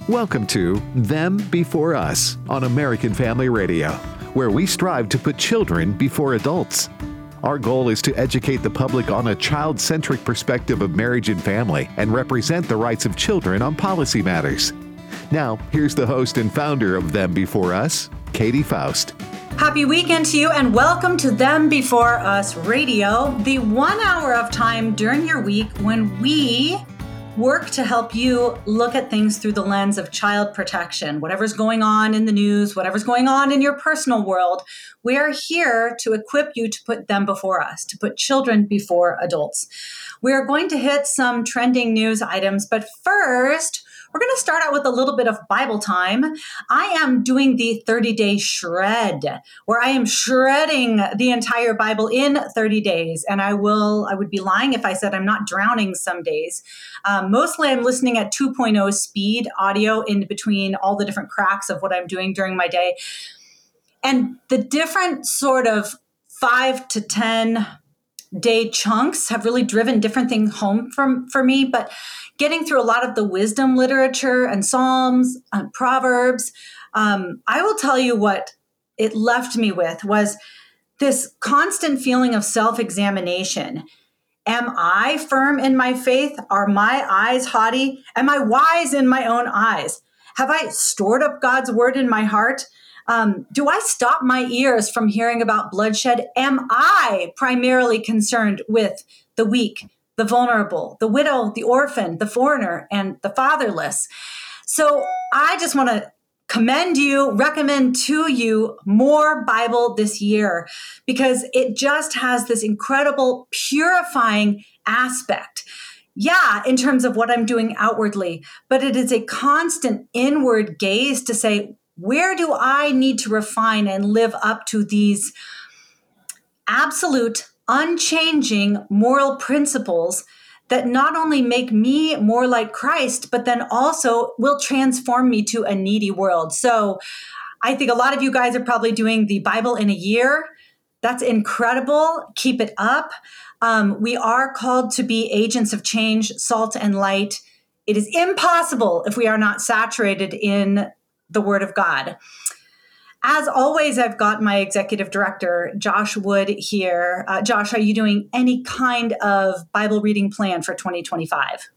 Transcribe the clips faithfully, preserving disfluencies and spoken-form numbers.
Welcome to Them Before Us on American Family Radio, where we strive to put children before adults. Our goal is to educate the public on a child-centric perspective of marriage and family and represent the rights of children on policy matters. Now, here's the host and founder of Them Before Us, Katie Faust. Happy weekend to you and welcome to Them Before Us Radio, the one hour of time during your week when we work to help you look at things through the lens of child protection. Whatever's going on in the news, whatever's going on in your personal world, we are here to equip you to put them before us, to put children before adults. We are going to hit some trending news items, but first, we're going to start out with a little bit of Bible time. I am doing the thirty-day shred, where I am shredding the entire Bible in thirty days. And I will, I would be lying if I said I'm not drowning some days. Um, mostly I'm listening at two point oh speed audio in between all the different cracks of what I'm doing during my day. And the different sort of five to ten day chunks have really driven different things home from, for me. But getting through a lot of the wisdom literature and Psalms and Proverbs, um, I will tell you what it left me with was this constant feeling of self-examination. Am I firm in my faith? Are my eyes haughty? Am I wise in my own eyes? Have I stored up God's word in my heart? Um, do I stop my ears from hearing about bloodshed? Am I primarily concerned with the weak, the vulnerable, the widow, the orphan, the foreigner, and the fatherless? So I just want to commend you, recommend to you more Bible this year, because it just has this incredible purifying aspect. Yeah, in terms of what I'm doing outwardly, but it is a constant inward gaze to say, where do I need to refine and live up to these absolute, unchanging moral principles that not only make me more like Christ, but then also will transform me to a needy world? So I think a lot of you guys are probably doing the Bible in a year. That's incredible. Keep it up. Um, we are called to be agents of change, salt and light. It is impossible if we are not saturated in the Word of God. As always, I've got my executive director, Josh Wood, here. Uh, Josh, are you doing any kind of Bible reading plan for twenty twenty-five?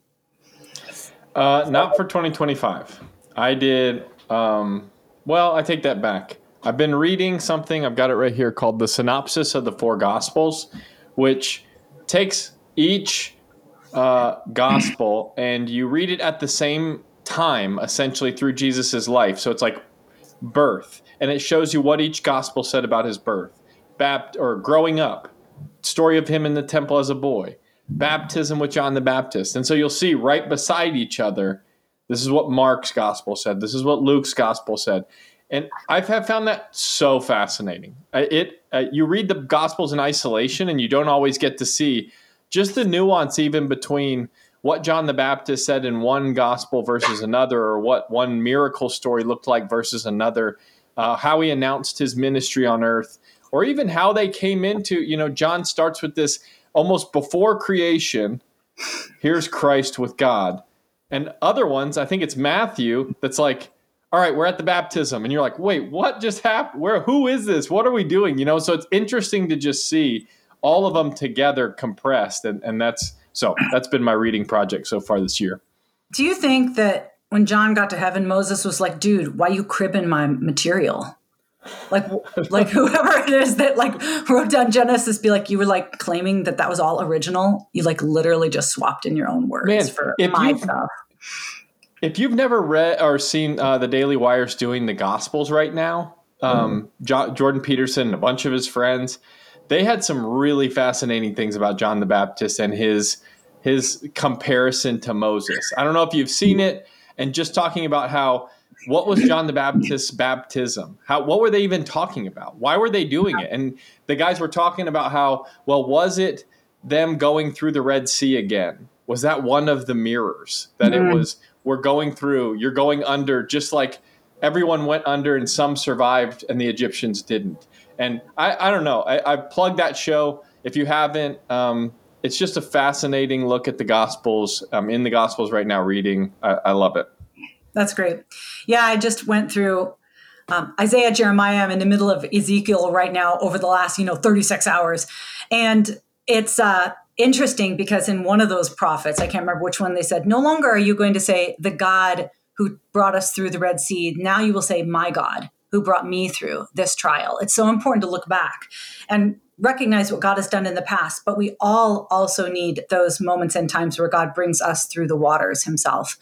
Uh, not for twenty twenty-five. I did, um, well, I take that back. I've been reading something, I've got it right here, called the Synopsis of the Four Gospels, which takes each uh, gospel and you read it at the same time, essentially, through Jesus's life. So it's like birth, and it shows you what each gospel said about his birth, Bapt- or growing up, story of him in the temple as a boy, baptism with John the Baptist. And so you'll see right beside each other, this is what Mark's gospel said, this is what Luke's gospel said. And I've have found that so fascinating. It uh, you read the gospels in isolation, and you don't always get to see just the nuance even between what John the Baptist said in one gospel versus another, or what one miracle story looked like versus another, uh, how he announced his ministry on earth, or even how they came into, you know, John starts with this almost before creation, here's Christ with God. And other ones, I think it's Matthew, that's like, all right, we're at the baptism. And you're like, wait, what just happened? Where, who is this? What are we doing? You know, so it's interesting to just see all of them together compressed. And, and that's, So that's been my reading project so far this year. Do you think that when John got to heaven, Moses was like, dude, why you cribbing my material? Like, like whoever it is that like wrote down Genesis, be like, you were like claiming that that was all original. You like literally just swapped in your own words. Man, for my stuff. If you've never read or seen uh, the Daily Wire's doing the Gospels right now, um, mm. jo- Jordan Peterson and a bunch of his friends, they had some really fascinating things about John the Baptist and his his comparison to Moses. I don't know if you've seen it, and just talking about how, what was John the Baptist's baptism? How what were they even talking about? Why were they doing it? And the guys were talking about how, well, was it them going through the Red Sea again? Was that one of the mirrors that mm-hmm. it was, we're going through, you're going under, just like everyone went under and some survived and the Egyptians didn't. And I, I don't know. I, I've plugged that show. If you haven't, um, it's just a fascinating look at the Gospels. I'm in the Gospels right now reading. I, I love it. That's great. Yeah, I just went through um, Isaiah, Jeremiah. I'm in the middle of Ezekiel right now over the last, you know, thirty-six hours. And it's uh, interesting because in one of those prophets, I can't remember which one, they said, no longer are you going to say the God who brought us through the Red Sea. Now you will say my God who brought me through this trial. It's so important to look back and recognize what God has done in the past, but we all also need those moments and times where God brings us through the waters himself.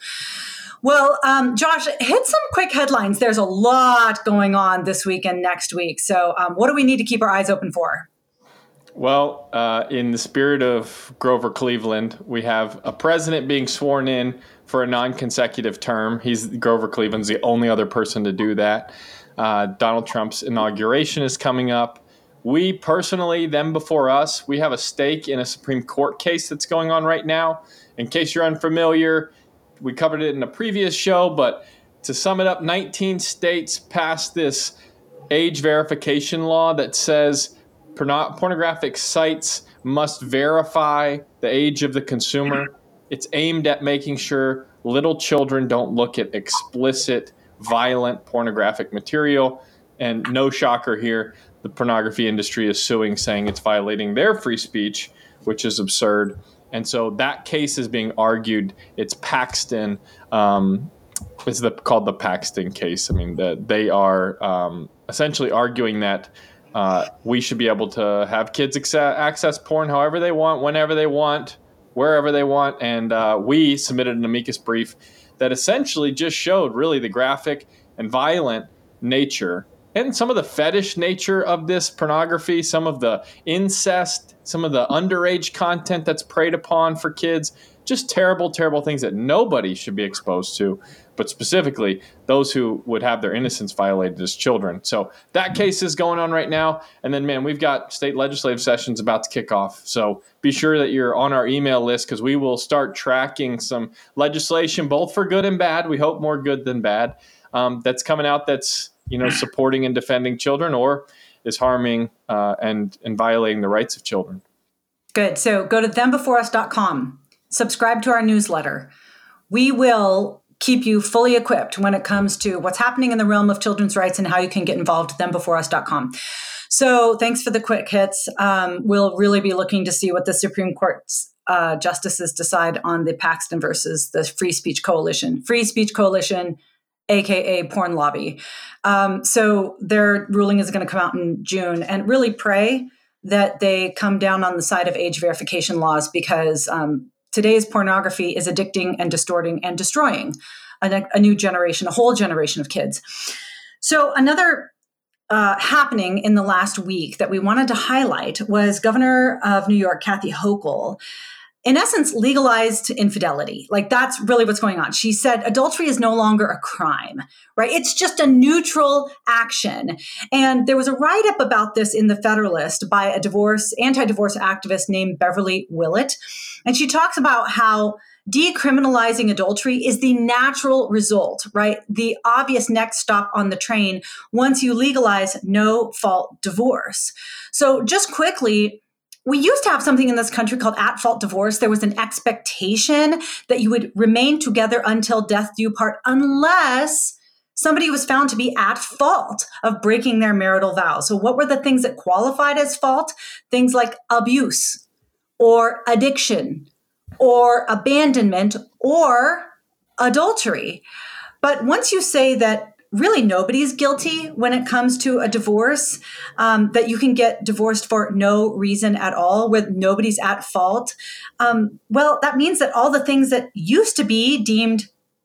Well, um, Josh, hit some quick headlines. There's a lot going on this week and next week. So um, what do we need to keep our eyes open for? Well, uh, in the spirit of Grover Cleveland, we have a president being sworn in for a non-consecutive term. He's Grover Cleveland's the only other person to do that. Uh, Donald Trump's inauguration is coming up. We personally, them before us, we have a stake in a Supreme Court case that's going on right now. In case you're unfamiliar, we covered it in a previous show, but to sum it up, nineteen states passed this age verification law that says porno- pornographic sites must verify the age of the consumer. It's aimed at making sure little children don't look at explicit, violent, pornographic material. And no shocker here, the pornography industry is suing, saying it's violating their free speech, which is absurd. And so that case is being argued. It's Paxton. Um, it's the, called the Paxton case. I mean, the, they are um, essentially arguing that uh, we should be able to have kids ex- access porn however they want, whenever they want, wherever they want. And uh, we submitted an amicus brief that essentially just showed really the graphic and violent nature and some of the fetish nature of this pornography, some of the incest, some of the underage content that's preyed upon for kids, just terrible, terrible things that nobody should be exposed to, but specifically those who would have their innocence violated as children. So that case is going on right now. And then, man, we've got state legislative sessions about to kick off. So be sure that you're on our email list because we will start tracking some legislation, both for good and bad. We hope more good than bad. Um, that's coming out that's, you know, supporting and defending children or is harming uh, and, and violating the rights of children. Good. So go to them before us dot com. Subscribe to our newsletter. We will keep you fully equipped when it comes to what's happening in the realm of children's rights and how you can get involved at them before us dot com. So thanks for the quick hits. Um, we'll really be looking to see what the Supreme Court's uh, justices decide on the Paxton versus the Free Speech Coalition. Free Speech Coalition, A K A porn lobby. Um, so their ruling is going to come out in June, and really pray that they come down on the side of age verification laws because um, today's pornography is addicting and distorting and destroying a, a new generation, a whole generation of kids. So another uh, happening in the last week that we wanted to highlight was Governor of New York, Kathy Hochul, in essence, legalized infidelity. Like that's really what's going on. She said adultery is no longer a crime, right? It's just a neutral action. And there was a write-up about this in the Federalist by a divorce, anti-divorce activist named Beverly Willett. And she talks about how decriminalizing adultery is the natural result, right? The obvious next stop on the train once you legalize no-fault divorce. So just quickly, we used to have something in this country called at-fault divorce. There was an expectation that you would remain together until death do you part unless somebody was found to be at fault of breaking their marital vows. So what were the things that qualified as fault? Things like abuse or addiction or abandonment or adultery. But once you say that really nobody's guilty when it comes to a divorce, um, that you can get divorced for no reason at all, where nobody's at fault. Um, well, that means that all the things that used to be deemed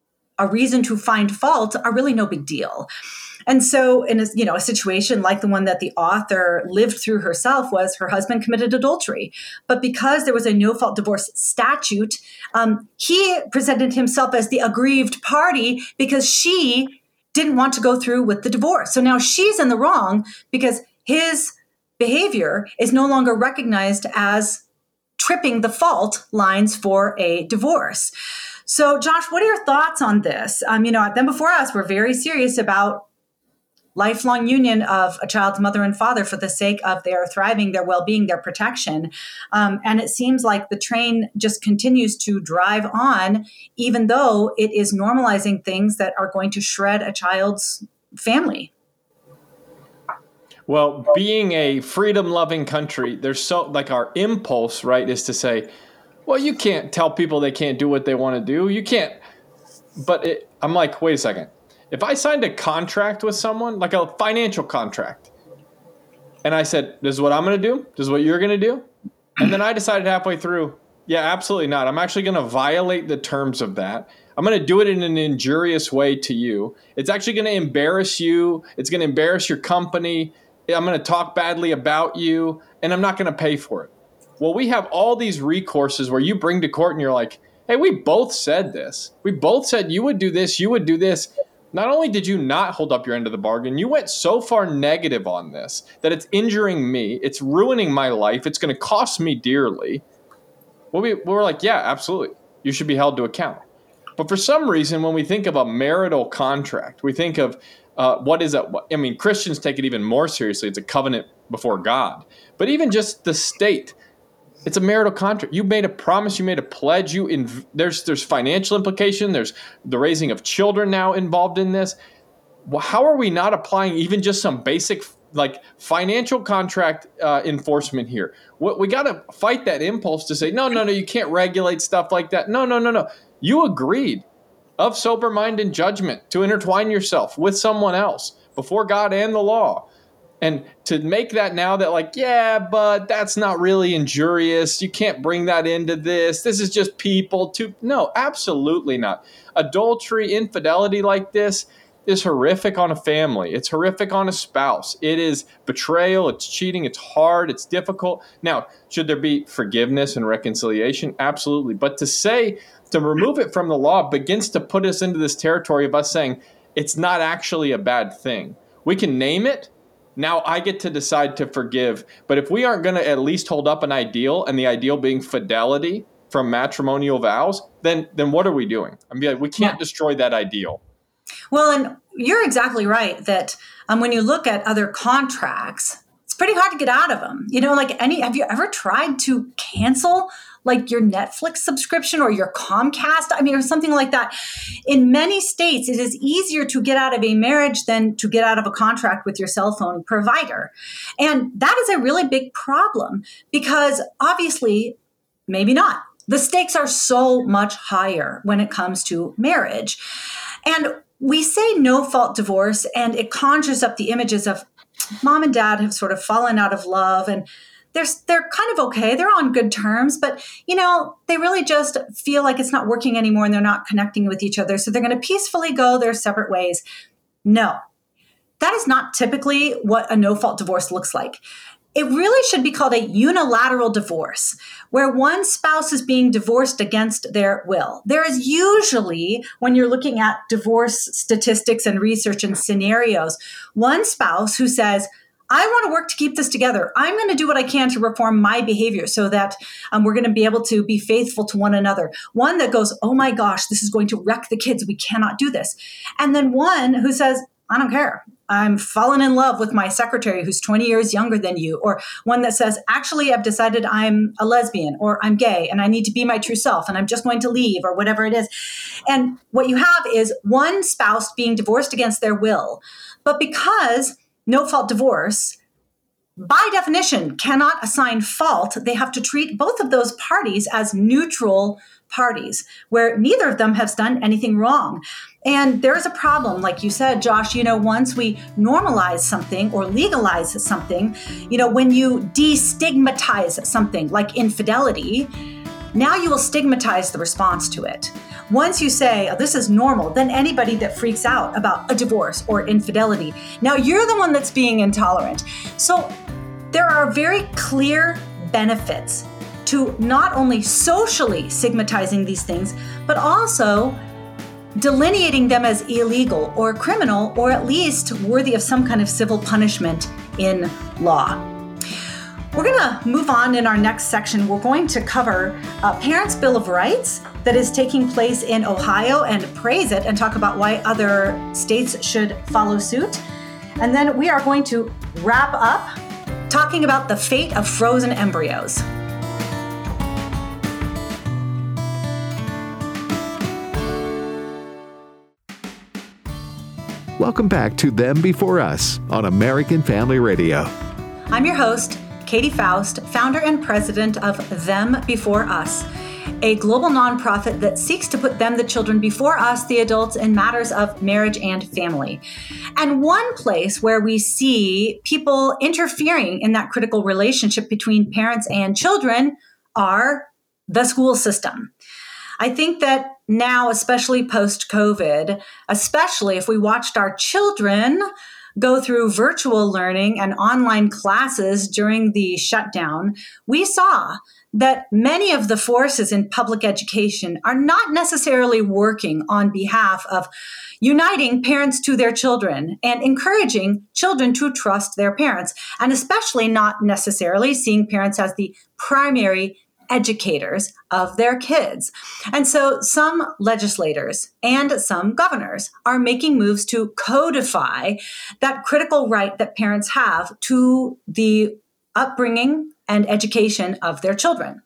a reason to find fault are really no big deal. And so in a, you know, a situation like the one that the author lived through herself was her husband committed adultery. But because there was a no-fault divorce statute, um, he presented himself as the aggrieved party because she didn't want to go through with the divorce. So now she's in the wrong because his behavior is no longer recognized as tripping the fault lines for a divorce. So Josh, what are your thoughts on this? Um, you know, at Them Before Us, we're very serious about lifelong union of a child's mother and father for the sake of their thriving, their well-being, their protection. Um, and it seems like the train just continues to drive on, even though it is normalizing things that are going to shred a child's family. Well, being a freedom-loving country, there's so, like our impulse, right, is to say, well, you can't tell people they can't do what they want to do. You can't. But it, I'm like, wait a second. If I signed a contract with someone, like a financial contract, and I said, this is what I'm going to do, this is what you're going to do, and then I decided halfway through, yeah, absolutely not. I'm actually going to violate the terms of that. I'm going to do it in an injurious way to you. It's actually going to embarrass you. It's going to embarrass your company. I'm going to talk badly about you, and I'm not going to pay for it. Well, we have all these recourses where you bring to court and you're like, hey, we both said this. We both said you would do this, you would do this. Not only did you not hold up your end of the bargain, you went so far negative on this that it's injuring me. It's ruining my life. It's going to cost me dearly. Well, we, we were like, yeah, absolutely. You should be held to account. But for some reason, when we think of a marital contract, we think of uh, what is that? I mean, Christians take it even more seriously. It's a covenant before God. But even just the state, it's a marital contract. You made a promise. You made a pledge. You inv- there's there's financial implication. There's the raising of children now involved in this. Well, how are we not applying even just some basic like financial contract uh, enforcement here? What, we got to fight that impulse to say, no, no, no, you can't regulate stuff like that. No, no, no, no. You agreed of sober mind and judgment to intertwine yourself with someone else before God and the law. And to make that now that like, yeah, but that's not really injurious. You can't bring that into this. This is just people to, no, absolutely not. Adultery, infidelity like this is horrific on a family. It's horrific on a spouse. It is betrayal. It's cheating. It's hard. It's difficult. Now, should there be forgiveness and reconciliation? Absolutely. But to say, to remove it from the law begins to put us into this territory of us saying it's not actually a bad thing. We can name it. Now I get to decide to forgive. But if we aren't going to at least hold up an ideal, and the ideal being fidelity from matrimonial vows, then then what are we doing? I mean, we can't yeah. destroy that ideal. Well, and you're exactly right that um, when you look at other contracts, it's pretty hard to get out of them. You know, like any, have you ever tried to cancel like your Netflix subscription or your Comcast? I mean, or something like that. In many states, it is easier to get out of a marriage than to get out of a contract with your cell phone provider. And that is a really big problem because obviously, maybe not. The stakes are so much higher when it comes to marriage. And we say no fault divorce, and it conjures up the images of mom and dad have sort of fallen out of love, and they're they're kind of okay. They're on good terms, but you know, they really just feel like it's not working anymore and they're not connecting with each other. So they're going to peacefully go their separate ways. No, that is not typically what a no-fault divorce looks like. It really should be called a unilateral divorce, where one spouse is being divorced against their will. There is usually, when you're looking at divorce statistics and research and scenarios, one spouse who says, I want to work to keep this together. I'm going to do what I can to reform my behavior so that um, we're going to be able to be faithful to one another. One that goes, oh my gosh, this is going to wreck the kids. We cannot do this. And then one who says, I don't care. I'm fallen in love with my secretary who's twenty years younger than you. Or one that says, actually, I've decided I'm a lesbian or I'm gay and I need to be my true self and I'm just going to leave or whatever it is. And what you have is one spouse being divorced against their will. But because no-fault divorce, by definition, cannot assign fault, they have to treat both of those parties as neutral parties, where neither of them has done anything wrong. And there's a problem, like you said, Josh, you know, once we normalize something or legalize something, you know, when you destigmatize something like infidelity, now you will stigmatize the response to it. Once you say, oh, this is normal, then anybody that freaks out about a divorce or infidelity, now you're the one that's being intolerant. So there are very clear benefits to not only socially stigmatizing these things, but also delineating them as illegal or criminal, or at least worthy of some kind of civil punishment in law. We're going to move on in our next section. We're going to cover uh, Parents' Bill of Rights that is taking place in Ohio and praise it and talk about why other states should follow suit. And then we are going to wrap up talking about the fate of frozen embryos. Welcome back to Them Before Us on American Family Radio. I'm your host, Katie Faust, founder and president of Them Before Us, a global nonprofit that seeks to put them, the children, before us, the adults, in matters of marriage and family. And one place where we see people interfering in that critical relationship between parents and children are the school system. I think that now, especially post-COVID, especially if we watched our children go through virtual learning and online classes during the shutdown, we saw that many of the forces in public education are not necessarily working on behalf of uniting parents to their children and encouraging children to trust their parents, and especially not necessarily seeing parents as the primary educators of their kids. And so some legislators and some governors are making moves to codify that critical right that parents have to the upbringing and education of their children.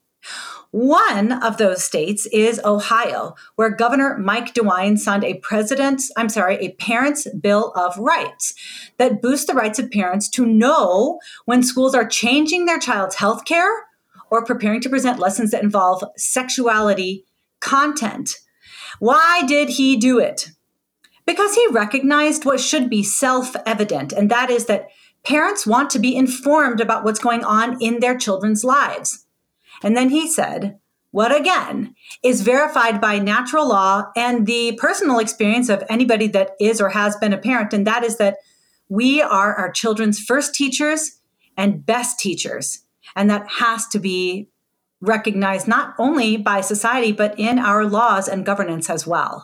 One of those states is Ohio, where Governor Mike DeWine signed a president's, I'm sorry, a parents' bill of rights that boosts the rights of parents to know when schools are changing their child's health care or preparing to present lessons that involve sexuality content. Why did he do it? Because he recognized what should be self-evident, and that is that parents want to be informed about what's going on in their children's lives. And then he said, what again is verified by natural law and the personal experience of anybody that is or has been a parent, and that is that we are our children's first teachers and best teachers. And that has to be recognized not only by society, but in our laws and governance as well.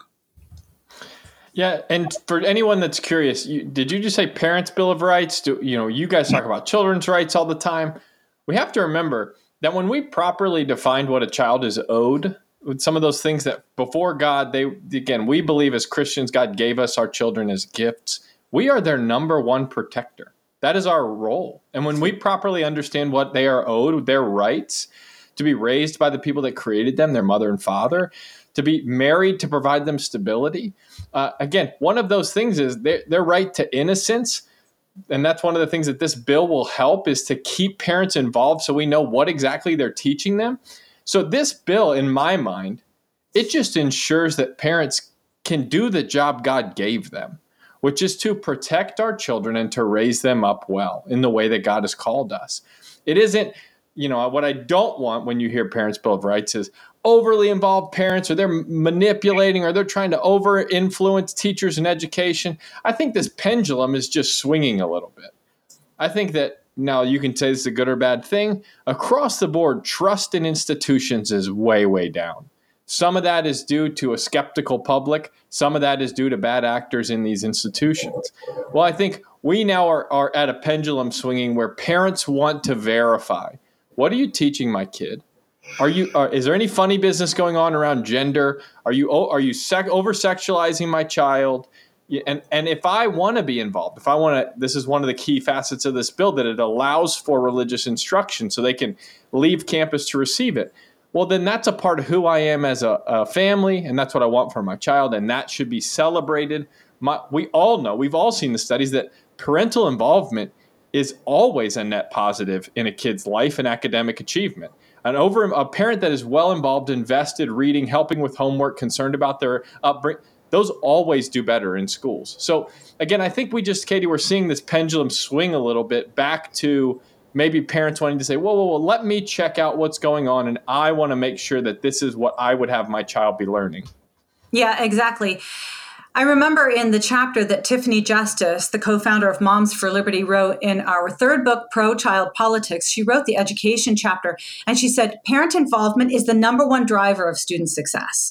Yeah, and for anyone that's curious, you, did you just say Parents' Bill of Rights? Do, you know, you guys talk about children's rights all the time. We have to remember that when we properly defined what a child is owed, with some of those things that before God, they again, we believe as Christians, God gave us our children as gifts. We are their number one protector. That is our role. And when we properly understand what they are owed, their rights to be raised by the people that created them, their mother and father, to be married to provide them stability. Uh, again, one of those things is their, their right to innocence. And that's one of the things that this bill will help is to keep parents involved so we know what exactly they're teaching them. So this bill, in my mind, it just ensures that parents can do the job God gave them, which is to protect our children and to raise them up well in the way that God has called us. It isn't, you know, what I don't want when you hear Parents' Bill of Rights is overly involved parents, or they're manipulating, or they're trying to over influence teachers and education. I think this pendulum is just swinging a little bit. I think that now you can say this is a good or bad thing. Across the board, trust in institutions is way, way down. Some of that is due to a skeptical public. Some of that is due to bad actors in these institutions. Well, I think we now are, are at a pendulum swinging where parents want to verify. What are you teaching my kid? Are you? Are, is there any funny business going on around gender? Are you are you sec, over-sexualizing my child? And and if I want to be involved, if I want to, this is one of the key facets of this bill, that it allows for religious instruction so they can leave campus to receive it. Well, then that's a part of who I am as a, a family, and that's what I want for my child, and that should be celebrated. My, we all know, we've all seen the studies that parental involvement is always a net positive in a kid's life and academic achievement. An over a parent that is well involved, invested, reading, helping with homework, concerned about their upbringing, those always do better in schools. So again, I think we just, Katie, we're seeing this pendulum swing a little bit back to maybe parents wanting to say, whoa, whoa, whoa, let me check out what's going on, and I want to make sure that this is what I would have my child be learning. Yeah, exactly. I remember in the chapter that Tiffany Justice, the co-founder of Moms for Liberty, wrote in our third book, Pro-Child Politics. She wrote the education chapter, and she said, parent involvement is the number one driver of student success.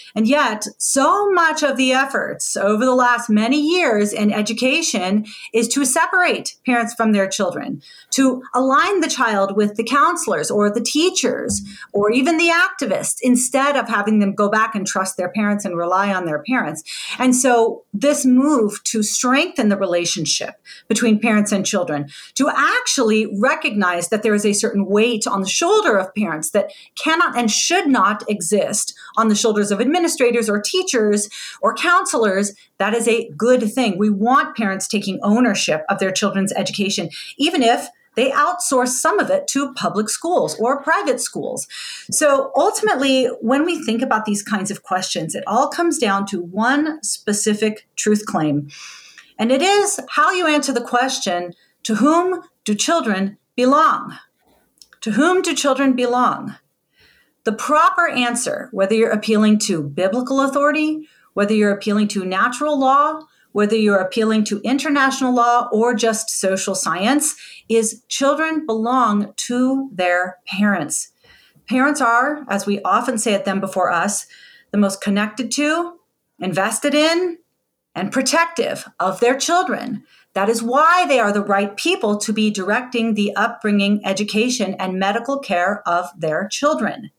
And yet, so much of the efforts over the last many years in education is to separate parents from their children, to align the child with the counselors or the teachers or even the activists, instead of having them go back and trust their parents and rely on their parents. And so this move to strengthen the relationship between parents and children, to actually recognize that there is a certain weight on the shoulder of parents that cannot and should not exist on the shoulders of administrators or teachers or counselors, that is a good thing. We want parents taking ownership of their children's education, even if they outsource some of it to public schools or private schools. So ultimately, when we think about these kinds of questions, it all comes down to one specific truth claim. And it is how you answer the question, to whom do children belong? To whom do children belong? The proper answer, whether you're appealing to biblical authority, whether you're appealing to natural law, whether you're appealing to international law or just social science, is children belong to their parents. Parents are, as we often say at Them Before Us, the most connected to, invested in, and protective of their children. That is why they are the right people to be directing the upbringing, education, and medical care of their children.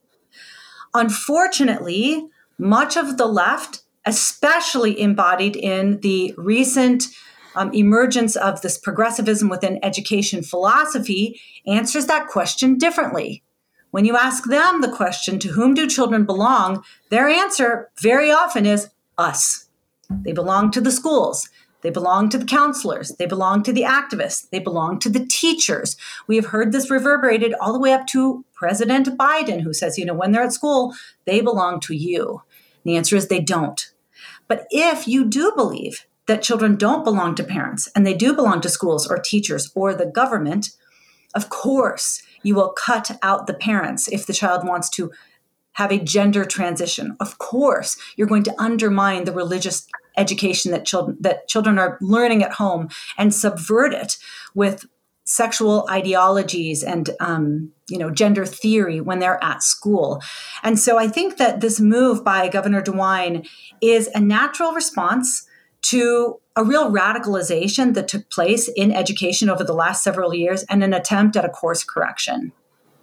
Unfortunately, much of the left, especially embodied in the recent um, emergence of this progressivism within education philosophy, answers that question differently. When you ask them the question, to whom do children belong, their answer very often is us. They belong to the schools. They belong to the counselors. They belong to the activists. They belong to the teachers. We have heard this reverberated all the way up to President Biden, who says, you know, when they're at school, they belong to you. The answer is they don't. But if you do believe that children don't belong to parents and they do belong to schools or teachers or the government, of course, you will cut out the parents if the child wants to have a gender transition. Of course, you're going to undermine the religious education that children that children are learning at home and subvert it with sexual ideologies and um, you know gender theory when they're at school. And so I think that this move by Governor DeWine is a natural response to a real radicalization that took place in education over the last several years and an attempt at a course correction.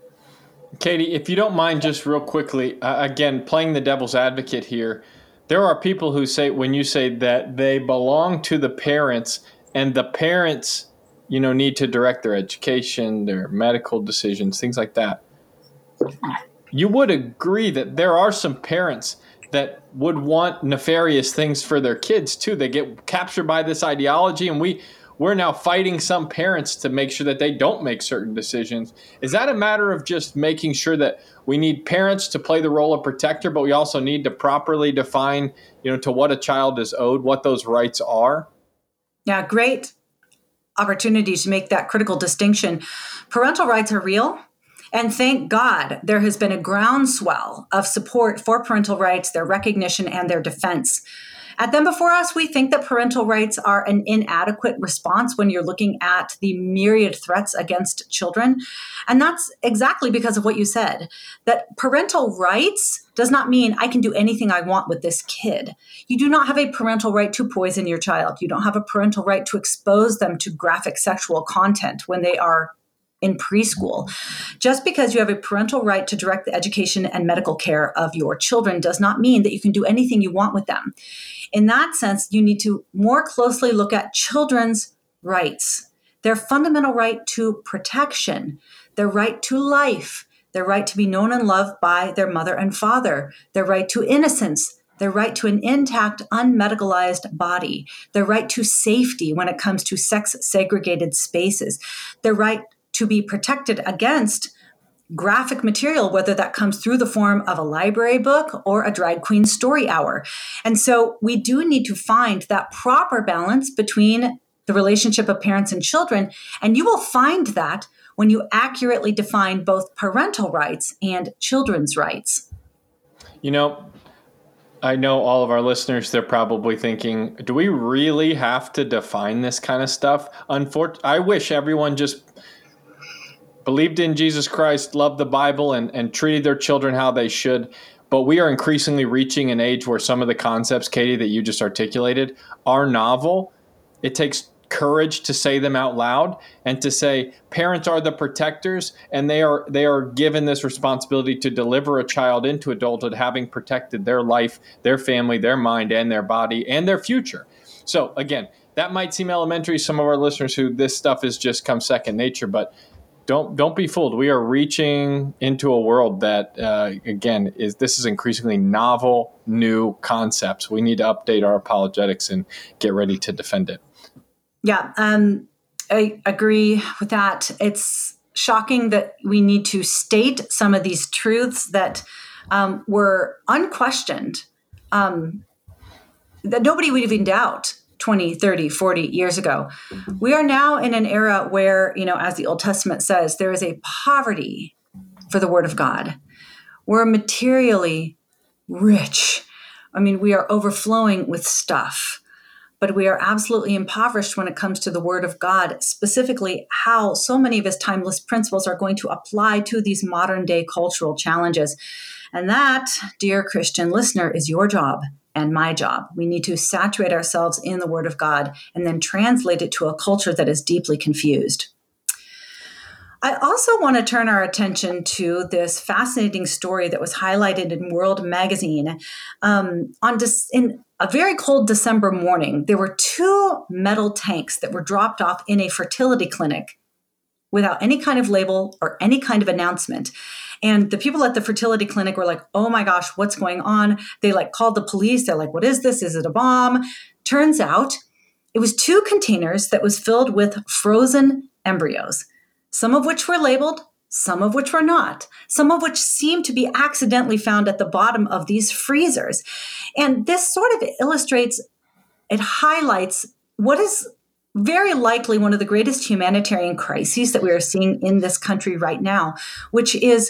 Katie, if you don't mind, just real quickly, uh, again, playing the devil's advocate here, there are people who say, when you say that they belong to the parents and the parents, you know, need to direct their education, their medical decisions, things like that. You would agree that there are some parents that would want nefarious things for their kids too. They get captured by this ideology, and we we're now fighting some parents to make sure that they don't make certain decisions. Is that a matter of just making sure that we need parents to play the role of protector, but we also need to properly define, you know, to what a child is owed, what those rights are? Yeah, great opportunity to make that critical distinction. Parental rights are real. And thank God there has been a groundswell of support for parental rights, their recognition, and their defense. At Them Before Us, we think that parental rights are an inadequate response when you're looking at the myriad threats against children. And that's exactly because of what you said, that parental rights does not mean I can do anything I want with this kid. You do not have a parental right to poison your child. You don't have a parental right to expose them to graphic sexual content when they are in preschool. Just because you have a parental right to direct the education and medical care of your children does not mean that you can do anything you want with them. In that sense, you need to more closely look at children's rights, their fundamental right to protection, their right to life, their right to be known and loved by their mother and father, their right to innocence, their right to an intact, unmedicalized body, their right to safety when it comes to sex-segregated spaces, their right to be protected against graphic material, whether that comes through the form of a library book or a drag queen story hour. And so we do need to find that proper balance between the relationship of parents and children. And you will find that when you accurately define both parental rights and children's rights. You know, I know all of our listeners, they're probably thinking, do we really have to define this kind of stuff? Unfortunately, I wish everyone just believed in Jesus Christ, loved the Bible, and, and treated their children how they should. But we are increasingly reaching an age where some of the concepts, Katie, that you just articulated are novel. It takes courage to say them out loud and to say parents are the protectors, and they are they are given this responsibility to deliver a child into adulthood having protected their life, their family, their mind, and their body, and their future. So again, that might seem elementary. Some of our listeners who this stuff has just come second nature, but don't don't be fooled. We are reaching into a world that, uh, again, is this is increasingly novel, new concepts. We need to update our apologetics and get ready to defend it. Yeah, um, I agree with that. It's shocking that we need to state some of these truths that um, were unquestioned, um, that nobody would even doubt twenty, thirty, forty years ago. We are now in an era where, you know, as the Old Testament says, there is a poverty for the word of God. We're materially rich. I mean, we are overflowing with stuff, but we are absolutely impoverished when it comes to the word of God, specifically how so many of his timeless principles are going to apply to these modern day cultural challenges. And that, dear Christian listener, is your job and my job. We need to saturate ourselves in the word of God and then translate it to a culture that is deeply confused. I also want to turn our attention to this fascinating story that was highlighted in World Magazine. Um, on dis- in a very cold December morning, there were two metal tanks that were dropped off in a fertility clinic without any kind of label or any kind of announcement. And the people at the fertility clinic were like, oh my gosh, what's going on? They like called the police. They're like, what is this? Is it a bomb? Turns out it was two containers that was filled with frozen embryos, some of which were labeled, some of which were not, some of which seemed to be accidentally found at the bottom of these freezers. And this sort of illustrates, it highlights what is very likely one of the greatest humanitarian crises that we are seeing in this country right now, which is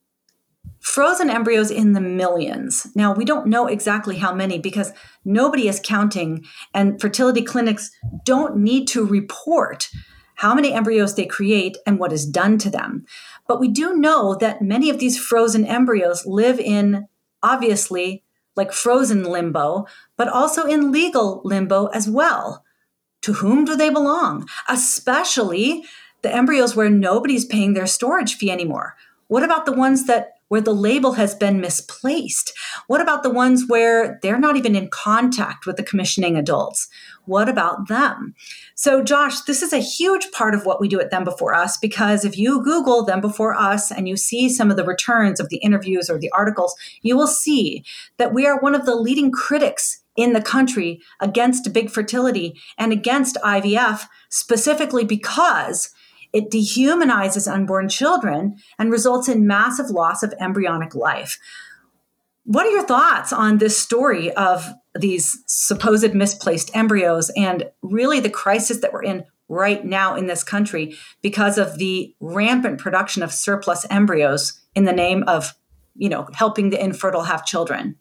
frozen embryos in the millions. Now, we don't know exactly how many because nobody is counting, and fertility clinics don't need to report how many embryos they create and what is done to them. But we do know that many of these frozen embryos live in, obviously, like frozen limbo, but also in legal limbo as well. To whom do they belong? Especially the embryos where nobody's paying their storage fee anymore. What about the ones that where the label has been misplaced? What about the ones where they're not even in contact with the commissioning adults? What about them? So, Josh, this is a huge part of what we do at Them Before Us, because if you Google Them Before Us and you see some of the returns of the interviews or the articles, you will see that we are one of the leading critics in the country against big fertility and against I V F, specifically because it dehumanizes unborn children and results in massive loss of embryonic life. What are your thoughts on this story of these supposed misplaced embryos and really the crisis that we're in right now in this country because of the rampant production of surplus embryos in the name of, you know, helping the infertile have children?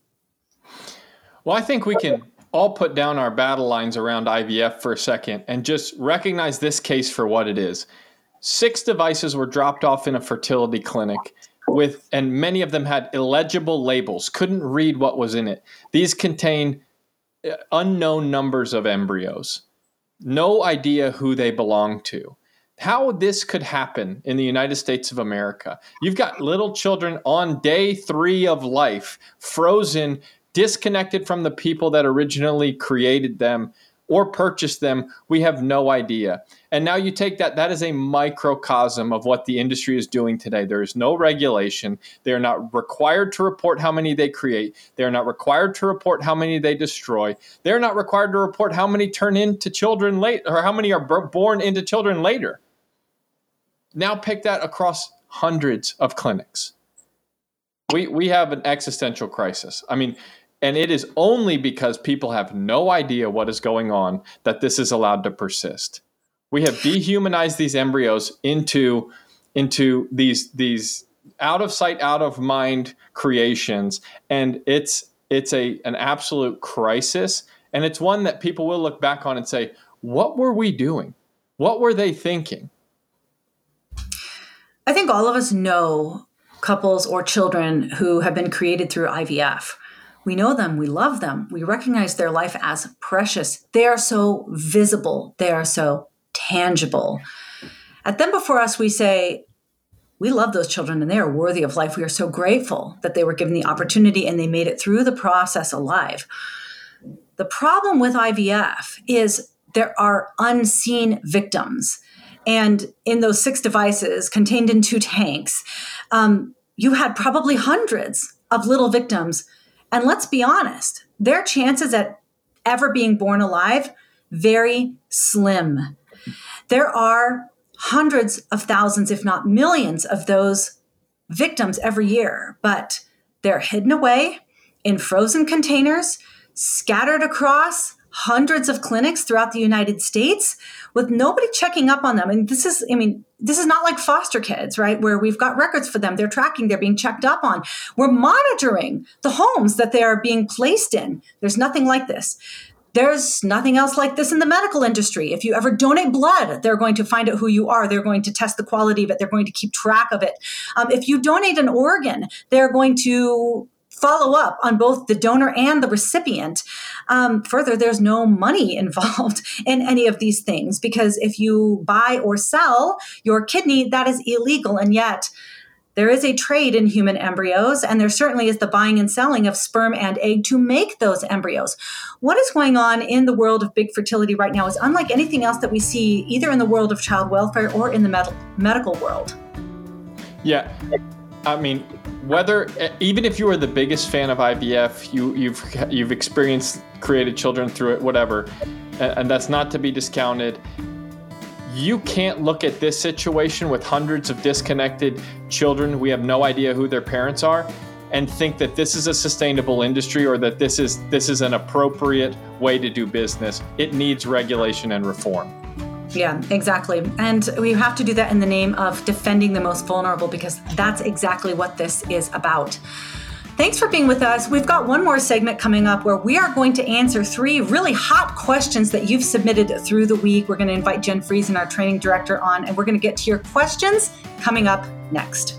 Well, I think we can all put down our battle lines around I V F for a second and just recognize this case for what it is. Six devices were dropped off in a fertility clinic with, and many of them had illegible labels, couldn't read what was in it. These contain unknown numbers of embryos, no idea who they belong to. How this could happen in the United States of America. You've got little children on day three of life, frozen, disconnected from the people that originally created them or purchased them. We have no idea. And now you take that, that is a microcosm of what the industry is doing today. There is no regulation. They're not required to report how many they create. They're not required to report how many they destroy. They're not required to report how many turn into children late, or how many are b- born into children later. Now pick that across hundreds of clinics. We we have an existential crisis. I mean, and it is only because people have no idea what is going on that this is allowed to persist. We have dehumanized these embryos into, into these, these out of sight, out of mind creations. And it's, it's a, an absolute crisis. And it's one that people will look back on and say, what were we doing? What were they thinking? I think all of us know couples or children who have been created through I V F. We know them, we love them, we recognize their life as precious. They are so visible, they are so tangible. At Them Before Us, we say, we love those children and they are worthy of life. We are so grateful that they were given the opportunity and they made it through the process alive. The problem with I V F is there are unseen victims. And in those six devices contained in two tanks, um, you had probably hundreds of little victims. And let's be honest, their chances at ever being born alive, very slim. There are hundreds of thousands, if not millions, of those victims every year, but they're hidden away in frozen containers, scattered across hundreds of clinics throughout the United States with nobody checking up on them. And this is, I mean, this is not like foster kids, right? Where we've got records for them. They're tracking, they're being checked up on. We're monitoring the homes that they are being placed in. There's nothing like this. There's nothing else like this in the medical industry. If you ever donate blood, they're going to find out who you are. They're going to test the quality of it. They're going to keep track of it. Um, if you donate an organ, they're going to follow up on both the donor and the recipient. Um, further, there's no money involved in any of these things because if you buy or sell your kidney, that is illegal. And yet there is a trade in human embryos, and there certainly is the buying and selling of sperm and egg to make those embryos. What is going on in the world of big fertility right now is unlike anything else that we see either in the world of child welfare or in the med- medical world. Yeah. I mean, whether even if you are the biggest fan of I V F, you, you've you've experienced created children through it, whatever, and, and that's not to be discounted. You can't look at this situation with hundreds of disconnected children. We have no idea who their parents are, and think that this is a sustainable industry or that this is this is an appropriate way to do business. It needs regulation and reform. Yeah, exactly. And we have to do that in the name of defending the most vulnerable, because that's exactly what this is about. Thanks for being with us. We've got one more segment coming up where we are going to answer three really hot questions that you've submitted through the week. We're going to invite Jen Friesen, our training director, on, and we're going to get to your questions coming up next.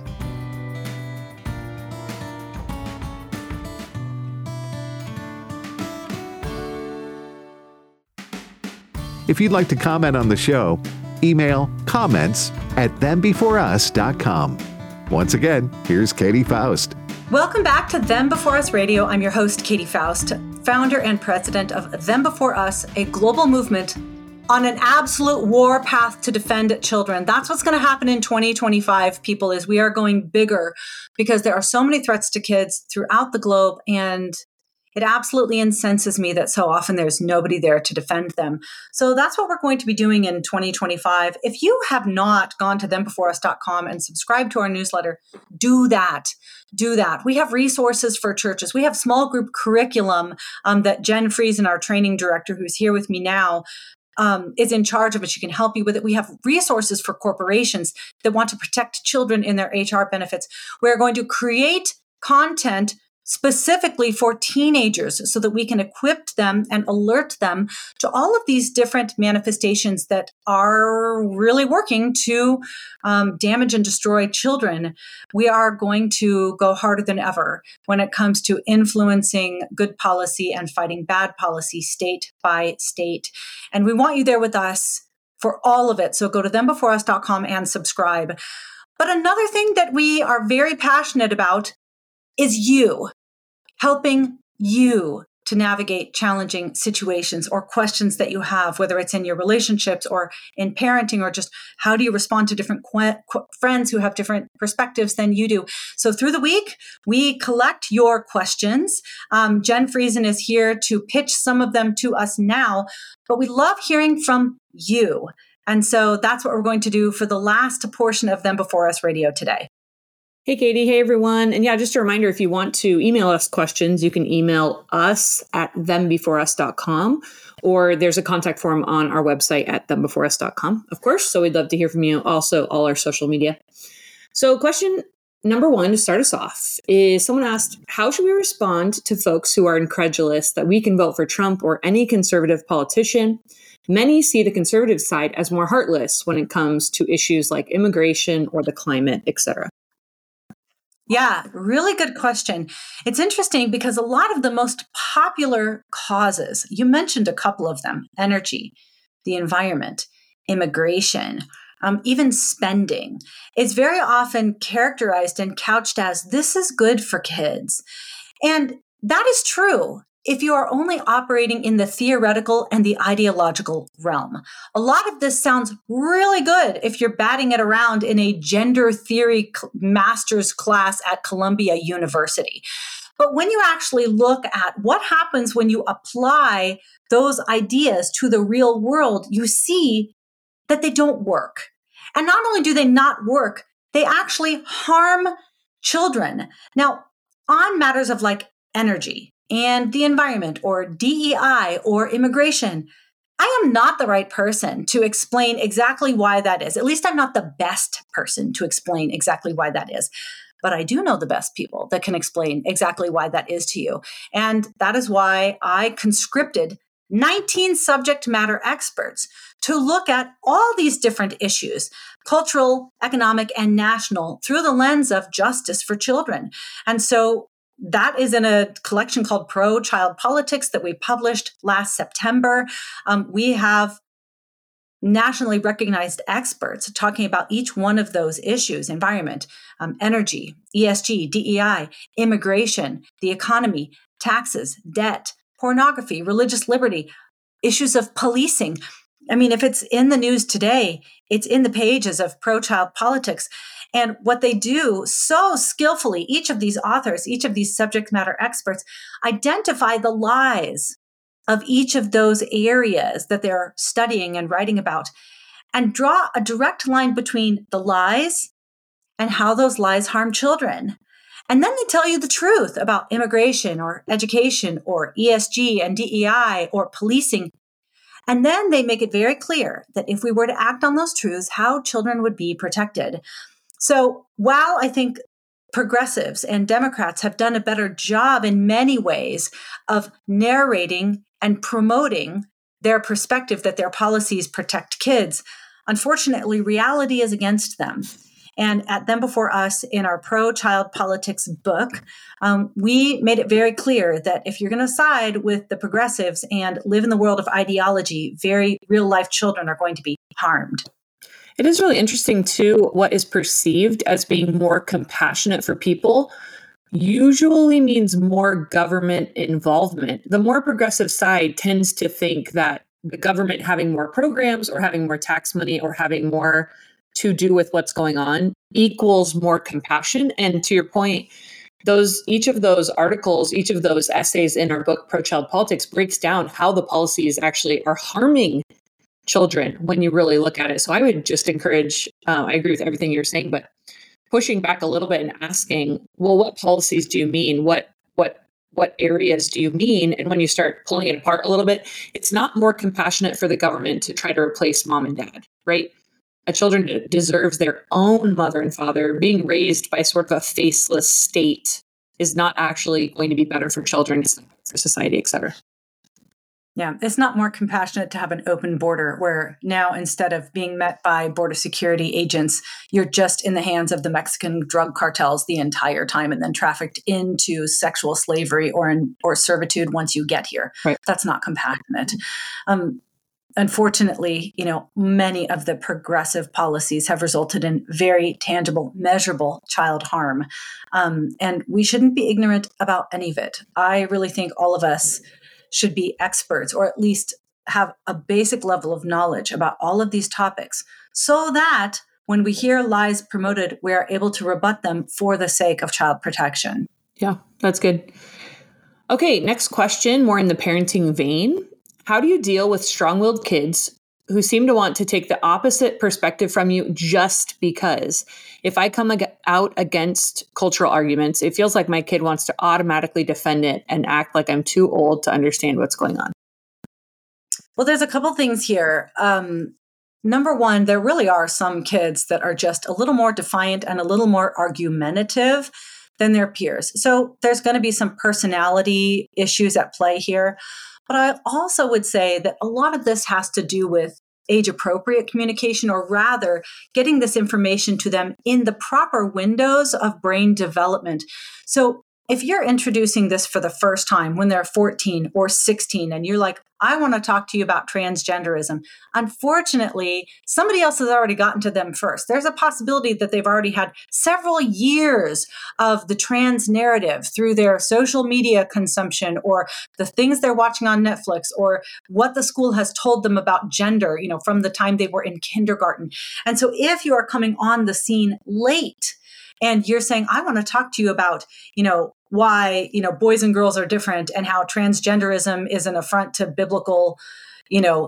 If you'd like to comment on the show, email comments at them before us dot com. Once again, here's Katie Faust. Welcome back to Them Before Us Radio. I'm your host, Katie Faust, founder and president of Them Before Us, a global movement on an absolute war path to defend children. That's what's going to happen in twenty twenty-five, people, is we are going bigger because there are so many threats to kids throughout the globe, and it absolutely incenses me that so often there's nobody there to defend them. So that's what we're going to be doing in twenty twenty-five. If you have not gone to them before us dot com and subscribed to our newsletter, do that. Do that. We have resources for churches. We have small group curriculum um, that Jen Friesen, our training director, who's here with me now, um, is in charge of it. She can help you with it. We have resources for corporations that want to protect children in their H R benefits. We're going to create content specifically for teenagers so that we can equip them and alert them to all of these different manifestations that are really working to um, damage and destroy children. We are going to go harder than ever when it comes to influencing good policy and fighting bad policy state by state. And we want you there with us for all of it. So go to them before us dot com and subscribe. But another thing that we are very passionate about is you, helping you to navigate challenging situations or questions that you have, whether it's in your relationships or in parenting, or just how do you respond to different qu- qu- friends who have different perspectives than you do. So through the week, we collect your questions. Um, Jen Friesen is here to pitch some of them to us now, but we love hearing from you. And so that's what we're going to do for the last portion of Them Before Us Radio today. Hey, Katie. Hey, everyone. And yeah, just a reminder, if you want to email us questions, you can email us at them before us dot com, or there's a contact form on our website at them before us dot com, of course. So we'd love to hear from you. Also, all our social media. So question number one, to start us off, is someone asked, how should we respond to folks who are incredulous that we can vote for Trump or any conservative politician? Many see the conservative side as more heartless when it comes to issues like immigration or the climate, et cetera. Yeah, really good question. It's interesting because a lot of the most popular causes, you mentioned a couple of them: energy, the environment, immigration, um, even spending. It's very often characterized and couched as this is good for kids. And that is true if you are only operating in the theoretical and the ideological realm. A lot of this sounds really good if you're batting it around in a gender theory master's class at Columbia University. But when you actually look at what happens when you apply those ideas to the real world, you see that they don't work. And not only do they not work, they actually harm children. Now, on matters of like energy and the environment or D E I or immigration, I am not the right person to explain exactly why that is. At least I'm not the best person to explain exactly why that is. But I do know the best people that can explain exactly why that is to you. And that is why I conscripted nineteen subject matter experts to look at all these different issues, cultural, economic, and national, through the lens of justice for children. And so that is in a collection called Pro Child Politics that we published last September. Um, we have nationally recognized experts talking about each one of those issues: environment, um, energy, E S G, D E I, immigration, the economy, taxes, debt, pornography, religious liberty, issues of policing. I mean, if it's in the news today, it's in the pages of Pro Child Politics. And what they do so skillfully, each of these authors, each of these subject matter experts, identify the lies of each of those areas that they're studying and writing about, and draw a direct line between the lies and how those lies harm children. And then they tell you the truth about immigration or education or E S G and D E I or policing. And then they make it very clear that if we were to act on those truths, how children would be protected. So while I think progressives and Democrats have done a better job in many ways of narrating and promoting their perspective that their policies protect kids, unfortunately, reality is against them. And at Them Before Us, in our Pro Child Politics book, um, we made it very clear that if you're going to side with the progressives and live in the world of ideology, very real life children are going to be harmed. It is really interesting, too, what is perceived as being more compassionate for people usually means more government involvement. The more progressive side tends to think that the government having more programs or having more tax money or having more to do with what's going on equals more compassion. And to your point, those each of those articles, each of those essays in our book, Pro Child Politics, breaks down how the policies actually are harming children when you really look at it. So I would just encourage, um, I agree with everything you're saying, but pushing back a little bit and asking, well, what policies do you mean? What, what, what areas do you mean? And when you start pulling it apart a little bit, it's not more compassionate for the government to try to replace mom and dad, right? A children deserves their own mother and father. Being raised by sort of a faceless state is not actually going to be better for children, it's not for society, et cetera. Yeah, it's not more compassionate to have an open border where now, instead of being met by border security agents, you're just in the hands of the Mexican drug cartels the entire time and then trafficked into sexual slavery or in, or servitude once you get here. Right. That's not compassionate. Um, Unfortunately, you know, many of the progressive policies have resulted in very tangible, measurable child harm. Um, and we shouldn't be ignorant about any of it. I really think all of us should be experts, or at least have a basic level of knowledge about all of these topics, so that when we hear lies promoted, we are able to rebut them for the sake of child protection. Yeah, that's good. Okay, next question, more in the parenting vein. How do you deal with strong-willed kids who seem to want to take the opposite perspective from you just because? If I come ag- out against cultural arguments, it feels like my kid wants to automatically defend it and act like I'm too old to understand what's going on. Well, there's a couple things here. Um, number one, there really are some kids that are just a little more defiant and a little more argumentative than their peers. So there's going to be some personality issues at play here. But I also would say that a lot of this has to do with age appropriate communication, or rather getting this information to them in the proper windows of brain development. So if you're introducing this for the first time when they're fourteen or sixteen, and you're like, I want to talk to you about transgenderism, unfortunately, somebody else has already gotten to them first. There's a possibility that they've already had several years of the trans narrative through their social media consumption, or the things they're watching on Netflix, or what the school has told them about gender, you know, from the time they were in kindergarten. And so if you are coming on the scene late, and you're saying, I want to talk to you about, you know, why, you know, boys and girls are different, and how transgenderism is an affront to biblical, you know,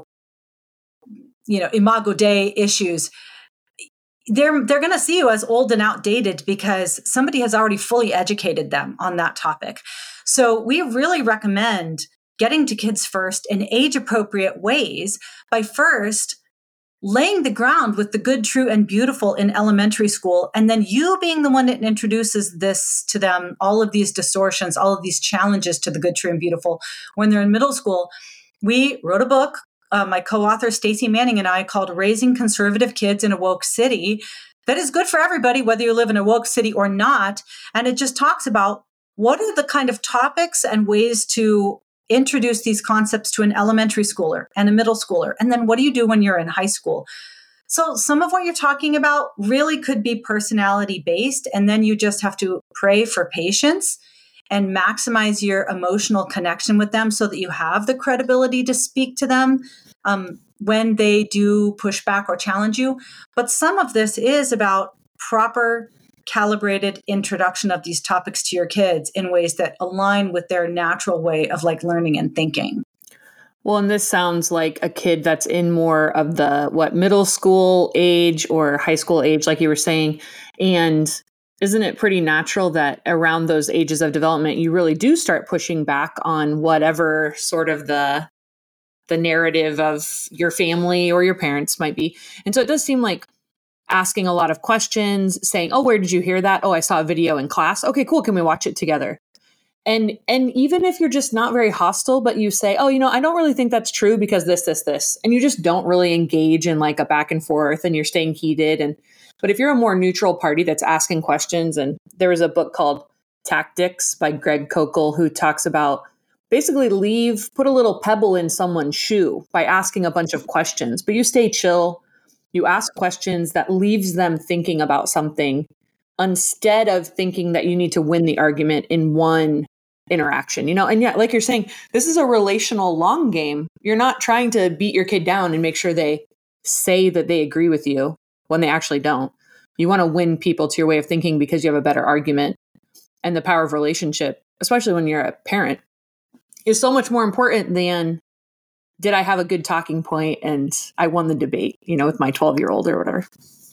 you know, Imago Dei issues. They're they're going to see you as old and outdated because somebody has already fully educated them on that topic. So we really recommend getting to kids first in age appropriate ways by first laying the ground with the good, true, and beautiful in elementary school, and then you being the one that introduces this to them, all of these distortions, all of these challenges to the good, true, and beautiful when they're in middle school. We wrote a book, uh, my co-author Stacey Manning and I, called Raising Conservative Kids in a Woke City, that is good for everybody, whether you live in a woke city or not. And it just talks about what are the kind of topics and ways to introduce these concepts to an elementary schooler and a middle schooler. And then what do you do when you're in high school? So some of what you're talking about really could be personality based. And then you just have to pray for patience and maximize your emotional connection with them so that you have the credibility to speak to them um, when they do push back or challenge you. But some of this is about proper calibrated introduction of these topics to your kids in ways that align with their natural way of like learning and thinking. Well, and this sounds like a kid that's in more of the, what, middle school age or high school age, like you were saying. And isn't it pretty natural that around those ages of development, you really do start pushing back on whatever sort of the, the narrative of your family or your parents might be. And so it does seem like asking a lot of questions, saying, oh, where did you hear that? Oh, I saw a video in class. Okay, cool. Can we watch it together? And and even if you're just not very hostile, but you say, oh, you know, I don't really think that's true because this, this, this, and you just don't really engage in like a back and forth and you're staying heated. And but if you're a more neutral party that's asking questions, and there was a book called Tactics by Greg Koukl who talks about basically leave, put a little pebble in someone's shoe by asking a bunch of questions, but you stay chill. You ask questions that leaves them thinking about something instead of thinking that you need to win the argument in one interaction, you know? And yeah, like you're saying, this is a relational long game. You're not trying to beat your kid down and make sure they say that they agree with you when they actually don't. You want to win people to your way of thinking because you have a better argument. And the power of relationship, especially when you're a parent, is so much more important than did I have a good talking point and I won the debate, you know, with my twelve year old or whatever.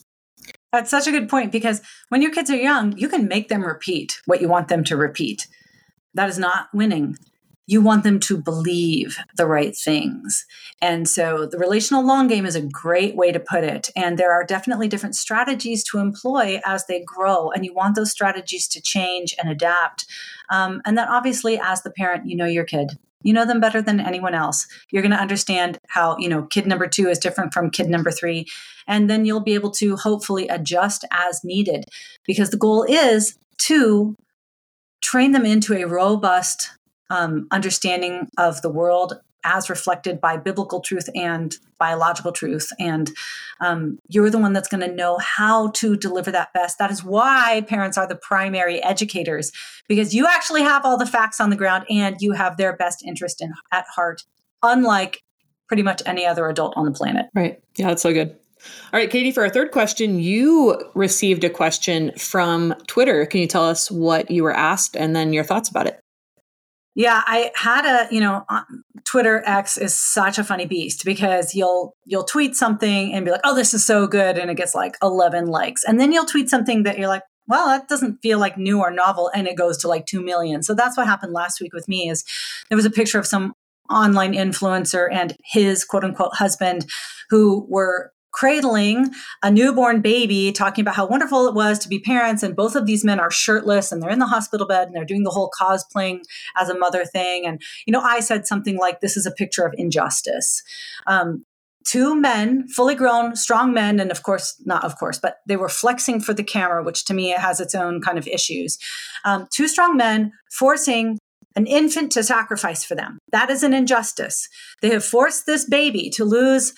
That's such a good point, because when your kids are young, you can make them repeat what you want them to repeat. That is not winning. You want them to believe the right things. And so the relational long game is a great way to put it. And there are definitely different strategies to employ as they grow. And you want those strategies to change and adapt. Um, and then obviously, as the parent, you know your kid. You know them better than anyone else. You're going to understand how, you know, kid number two is different from kid number three. And then you'll be able to hopefully adjust as needed, because the goal is to train them into a robust um, understanding of the world as reflected by biblical truth and biological truth. And um, you're the one that's going to know how to deliver that best. That is why parents are the primary educators, because you actually have all the facts on the ground and you have their best interest in, at heart, unlike pretty much any other adult on the planet. Right. Yeah, that's so good. All right, Katie, for our third question, you received a question from Twitter. Can you tell us what you were asked and then your thoughts about it? Yeah, I had a, you know, Twitter X is such a funny beast, because you'll you'll tweet something and be like, oh, this is so good. And it gets like eleven likes. And then you'll tweet something that you're like, well, that doesn't feel like new or novel. And it goes to like two million. So that's what happened last week with me. Is there was a picture of some online influencer and his quote unquote husband who were cradling a newborn baby, talking about how wonderful it was to be parents. And both of these men are shirtless and they're in the hospital bed and they're doing the whole cosplaying as a mother thing. And, you know, I said something like, this is a picture of injustice. Um, two men, fully grown, strong men, and of course, not of course, but they were flexing for the camera, which to me has its own kind of issues. Um, two strong men forcing an infant to sacrifice for them. That is an injustice. They have forced this baby to lose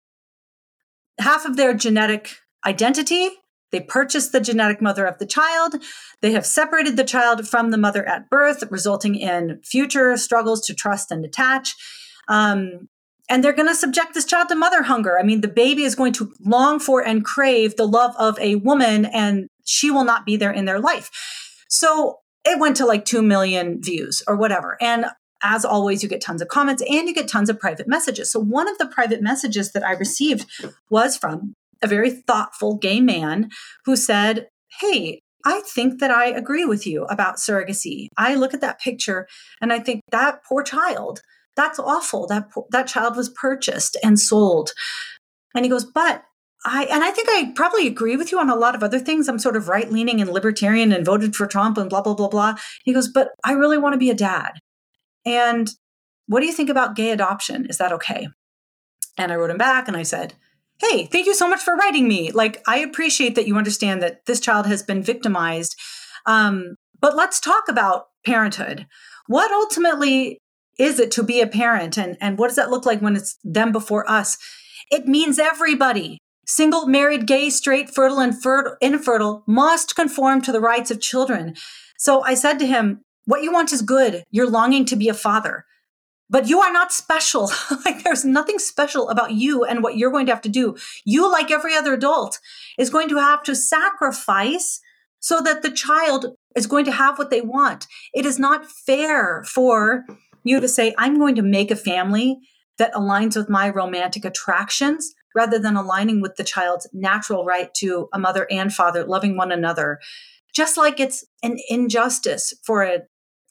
half of their genetic identity. They purchased the genetic mother of the child. They have separated the child from the mother at birth, resulting in future struggles to trust and attach. Um, and they're going to subject this child to mother hunger. I mean, the baby is going to long for and crave the love of a woman, and she will not be there in their life. So it went to like two million views or whatever. And as always, you get tons of comments and you get tons of private messages. So one of the private messages that I received was from a very thoughtful gay man who said, hey, I think that I agree with you about surrogacy. I look at that picture and I think that poor child, that's awful. That that child was purchased and sold. And he goes, but I, and I think I probably agree with you on a lot of other things. I'm sort of right-leaning and libertarian and voted for Trump and blah, blah, blah, blah. He goes, but I really want to be a dad. And what do you think about gay adoption? Is that okay? And I wrote him back and I said, hey, thank you so much for writing me. Like, I appreciate that you understand that this child has been victimized. Um, but let's talk about parenthood. What ultimately is it to be a parent? And, and what does that look like when it's them before us? It means everybody. Single, married, gay, straight, fertile, and fer- infertile must conform to the rights of children. So I said to him, what you want is good. You're longing to be a father. But you are not special. Like, there's nothing special about you and what you're going to have to do. You, like every other adult, is going to have to sacrifice so that the child is going to have what they want. It is not fair for you to say, I'm going to make a family that aligns with my romantic attractions rather than aligning with the child's natural right to a mother and father loving one another. Just like it's an injustice for a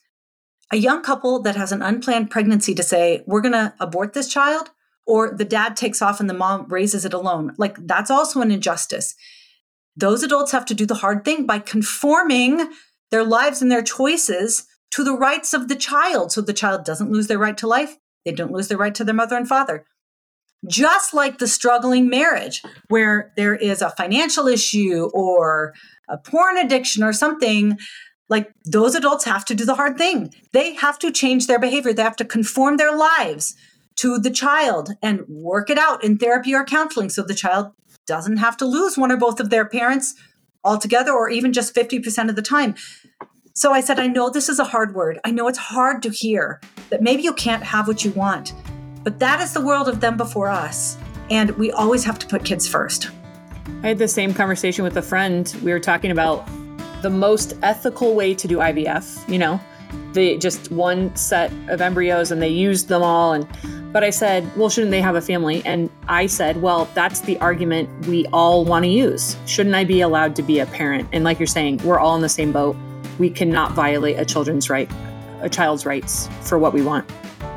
A young couple that has an unplanned pregnancy to say, we're going to abort this child, or the dad takes off and the mom raises it alone. Like, that's also an injustice. Those adults have to do the hard thing by conforming their lives and their choices to the rights of the child. So the child doesn't lose their right to life. They don't lose their right to their mother and father. Just like the struggling marriage, where there is a financial issue or a porn addiction or something, like, those adults have to do the hard thing. They have to change their behavior. They have to conform their lives to the child and work it out in therapy or counseling so the child doesn't have to lose one or both of their parents altogether, or even just fifty percent of the time. So I said, I know this is a hard word. I know it's hard to hear that maybe you can't have what you want, but that is the world of them before us. And we always have to put kids first. I had the same conversation with a friend. We were talking about the most ethical way to do I V F, you know, the just one set of embryos and they used them all. And, but I said, well, shouldn't they have a family? And I said, well, that's the argument we all want to use. Shouldn't I be allowed to be a parent? And like you're saying, we're all in the same boat. We cannot violate a children's right, a child's rights for what we want.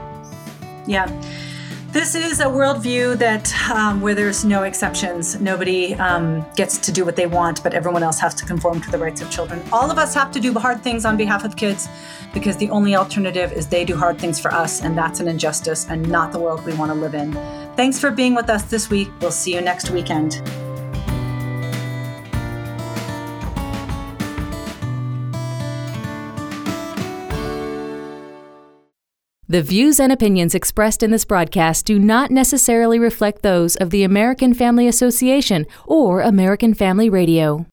Yeah. This is a worldview that um, where there's no exceptions. Nobody um, gets to do what they want, but everyone else has to conform to the rights of children. All of us have to do hard things on behalf of kids because the only alternative is they do hard things for us, and that's an injustice and not the world we want to live in. Thanks for being with us this week. We'll see you next weekend. The views and opinions expressed in this broadcast do not necessarily reflect those of the American Family Association or American Family Radio.